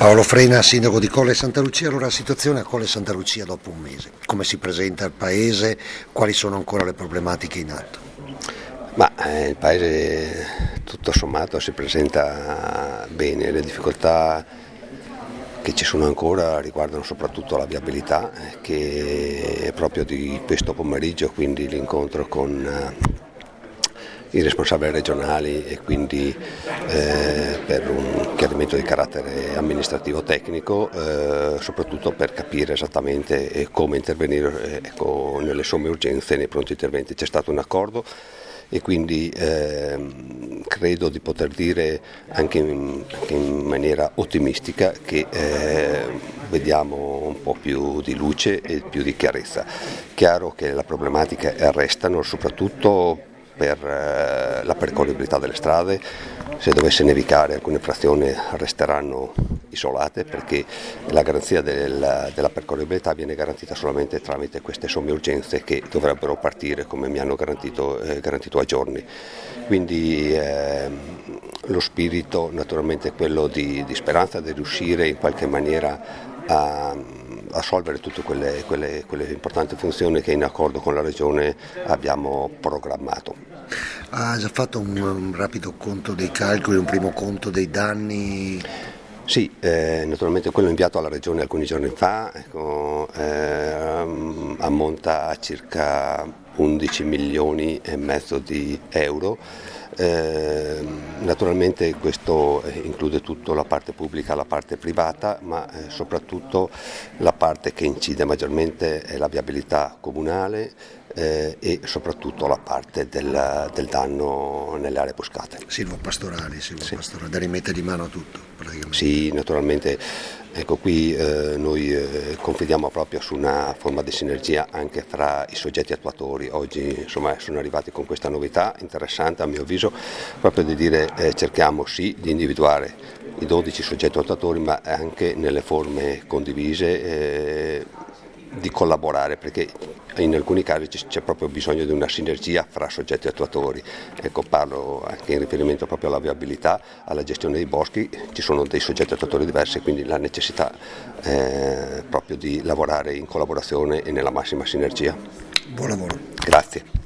Paolo Frena, sindaco di Colle Santa Lucia. Allora, la situazione a Colle Santa Lucia dopo un mese, come si presenta il paese, quali sono ancora le problematiche in atto? Il paese tutto sommato si presenta bene, le difficoltà che ci sono ancora riguardano soprattutto la viabilità, che è proprio di questo pomeriggio, quindi l'incontro con i responsabili regionali e quindi per un chiarimento di carattere amministrativo tecnico, soprattutto per capire esattamente come intervenire nelle somme urgenze e nei pronti interventi. C'è stato un accordo e quindi credo di poter dire anche in maniera ottimistica che vediamo un po' più di luce e più di chiarezza. Chiaro che le problematiche restano, soprattutto per la percorribilità delle strade. Se dovesse nevicare alcune frazioni resteranno isolate, perché la garanzia della percorribilità viene garantita solamente tramite queste somme urgenze che dovrebbero partire, come mi hanno garantito a giorni. Quindi lo spirito naturalmente è quello di speranza, di riuscire in qualche maniera a assolvere tutte quelle importanti funzioni che in accordo con la Regione abbiamo programmato. Ha già fatto un rapido conto dei calcoli, un primo conto dei danni? Sì, naturalmente quello inviato alla Regione alcuni giorni fa ammonta a circa 11 milioni e mezzo di euro. Naturalmente questo include tutto, la parte pubblica, la parte privata, ma soprattutto la parte che incide maggiormente è la viabilità comunale e soprattutto la parte del danno nelle aree boscate. Silvopastorali, da rimettere in mano a tutto praticamente. Sì, naturalmente. Ecco, qui noi confidiamo proprio su una forma di sinergia anche fra i soggetti attuatori. Oggi sono arrivati con questa novità interessante, a mio avviso, proprio di dire cerchiamo sì di individuare i 12 soggetti attuatori, ma anche nelle forme condivise di collaborare, perché in alcuni casi c'è proprio bisogno di una sinergia fra soggetti attuatori. Ecco, parlo anche in riferimento proprio alla viabilità, alla gestione dei boschi, ci sono dei soggetti attuatori diversi, quindi la necessità proprio di lavorare in collaborazione e nella massima sinergia. Buon lavoro. Grazie.